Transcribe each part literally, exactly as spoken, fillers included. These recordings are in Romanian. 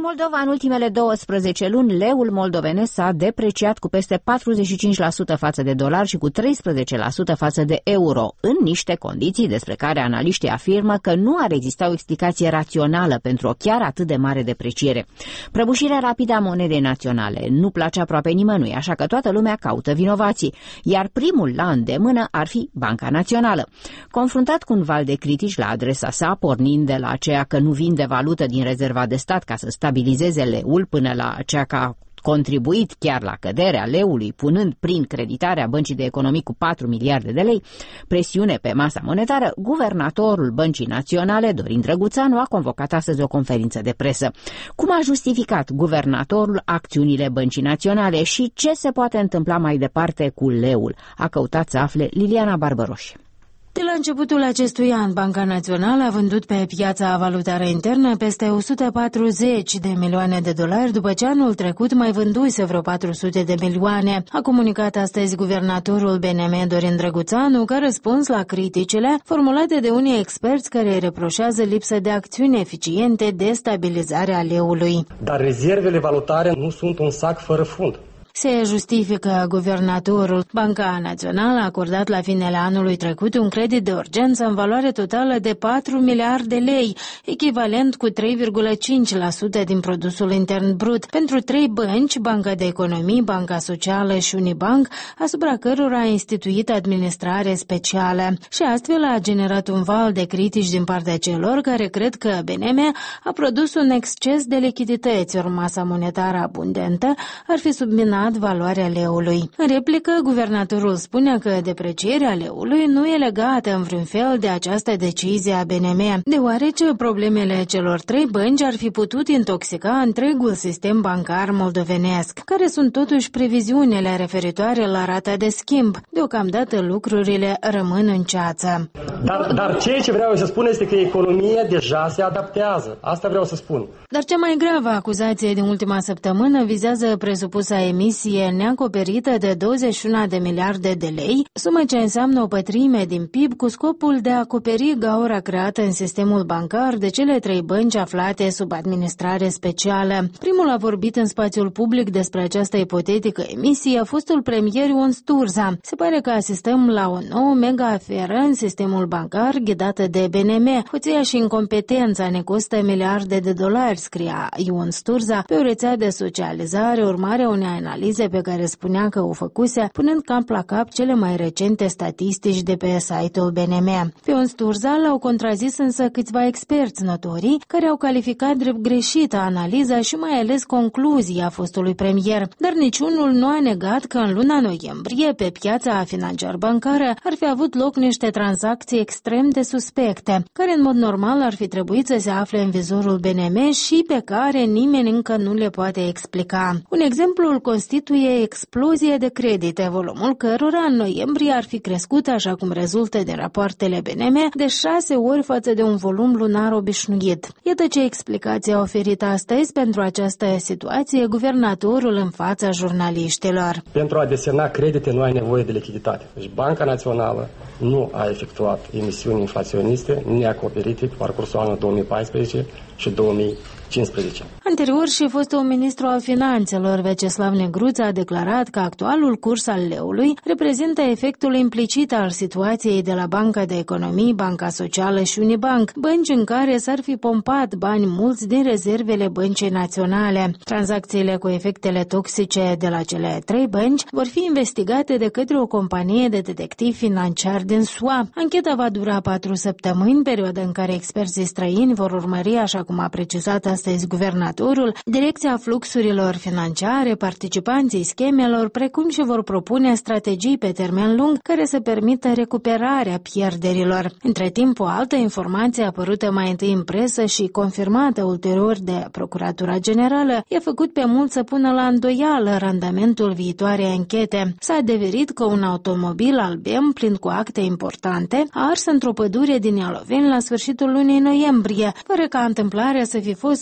Moldova, în ultimele douăsprezece luni, leul moldovenesc s-a depreciat cu peste patruzeci și cinci la sută față de dolar și cu treisprezece la sută față de euro, în niște condiții despre care analiștii afirmă că nu ar exista o explicație rațională pentru o chiar atât de mare depreciere. Prăbușirea rapidă a monedei naționale nu place aproape nimănui, așa că toată lumea caută vinovații, iar primul la îndemână ar fi Banca Națională. Confruntat cu un val de critici la adresa sa, pornind de la aceea că nu vinde valută din rezerva de stat ca să stabilizeze leul, până la aceea că a contribuit chiar la căderea leului, punând prin creditarea Băncii de Economii cu patru miliarde de lei presiune pe masa monetară, guvernatorul Băncii Naționale, Dorin Drăguțanu, a convocat astăzi o conferință de presă. Cum a justificat guvernatorul acțiunile Băncii Naționale și ce se poate întâmpla mai departe cu leul? A căutat să afle Liliana Barbăroș. De la începutul acestui an, Banca Națională a vândut pe piața valutară internă peste o sută patruzeci de milioane de dolari, după ce anul trecut mai vânduse vreo patru sute de milioane. A comunicat astăzi guvernatorul B N M Dorin Drăguțanu ca răspuns la criticile formulate de unii experți care îi reproșează lipsă de acțiuni eficiente de stabilizare a leului. Dar rezervele valutare nu sunt un sac fără fund. Se justifică guvernatorul. Banca Națională a acordat la finele anului trecut un credit de urgență în valoare totală de patru miliarde de lei, echivalent cu trei virgulă cinci la sută din produsul intern brut, pentru trei bănci, Banca de Economii, Banca Socială și Unibank, asupra cărora a instituit administrare specială. Și astfel a generat un val de critici din partea celor care cred că B N M a produs un exces de lichidități, ori masa monetară abundentă ar fi subminat valoarea leului. În replică, guvernatorul spune că deprecierea leului nu e legată în vreun fel de această decizie a B N M, deoarece problemele celor trei bănci ar fi putut intoxica întregul sistem bancar moldovenesc, care sunt totuși previziunile referitoare la rata de schimb. Deocamdată lucrurile rămân în ceață. Dar, dar ceea ce vreau să spun este că economia deja se adaptează. Asta vreau să spun. Dar cea mai gravă acuzație din ultima săptămână vizează presupusa emisie neacoperită de douăzeci și unu de miliarde de lei, sumă ce înseamnă o pătrime din P I B, cu scopul de a acoperi gaura creată în sistemul bancar de cele trei bănci aflate sub administrare specială. Primul a vorbit în spațiul public despre această ipotetică emisie fostul premier Ion Sturza. Se pare că asistăm la o nouă mega-aferă în sistemul bancar ghidată de B N M. Hoția și incompetența ne costă miliarde de dolari, scria Ion Sturza pe o rețea de socializare, urmare unei analize pe care spunea că o făcuse, punând cap la cap cele mai recente statistici de pe site-ul B N M. Pe Ion Sturza l-au contrazis însă câțiva experți notorii care au calificat drept greșită analiza și mai ales concluzia fostului premier, dar niciunul nu a negat că în luna noiembrie pe piața financiar-bancară ar fi avut loc niște tranzacții extrem de suspecte, care în mod normal ar fi trebuit să se afle în vizorul B N M și pe care nimeni încă nu le poate explica. Un exemplu îl constituie explozie de credite, volumul cărora în noiembrie ar fi crescut, așa cum rezultă din rapoartele B N M, de șase ori față de un volum lunar obișnuit. Iată ce explicație a oferit astăzi pentru această situație guvernatorul în fața jurnaliștilor. Pentru a desemna credite nu ai nevoie de lichiditate. Deci Banca Națională nu a efectuat emisiuni inflaționiste neacoperite pe parcursul anului două mii paisprezece și două mii cincisprezece. Anterior și fostul ministru al finanțelor Veceslav Negruță a declarat că actualul curs al leului reprezintă efectul implicit al situației de la Banca de Economii, Banca Socială și Unibank, bănci în care s-ar fi pompat bani mulți din rezervele Băncii Naționale. Tranzacțiile cu efectele toxice de la cele trei bănci vor fi investigate de către o companie de detectivi financiari din S U A. Ancheta va dura patru săptămâni, perioadă în care experții străini vor urmări, așa cum a precizat astăzi guvernatorul, direcția fluxurilor financiare, participanții schemelor, precum și vor propune strategii pe termen lung care să permită recuperarea pierderilor. Între timp, o altă informație apărută mai întâi în presă și confirmată ulterior de Procuratura Generală i-a făcut pe mulți să pună la îndoială randamentul viitoarei anchete. S-a adeverit că un automobil albem plin cu acte importante a ars într-o pădure din Ialoveni la sfârșitul lunii noiembrie, fără ca întâmplarea să fi fost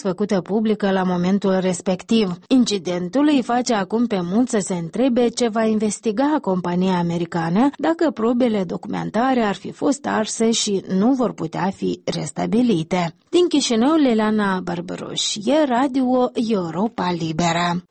făcută publică la momentul respectiv. Incidentul îi face acum pe mulți să se întrebe ce va investiga compania americană dacă probele documentare ar fi fost arse și nu vor putea fi restabilite. Din Chișinău, Lelana Barbaroș, e Radio Europa Liberă.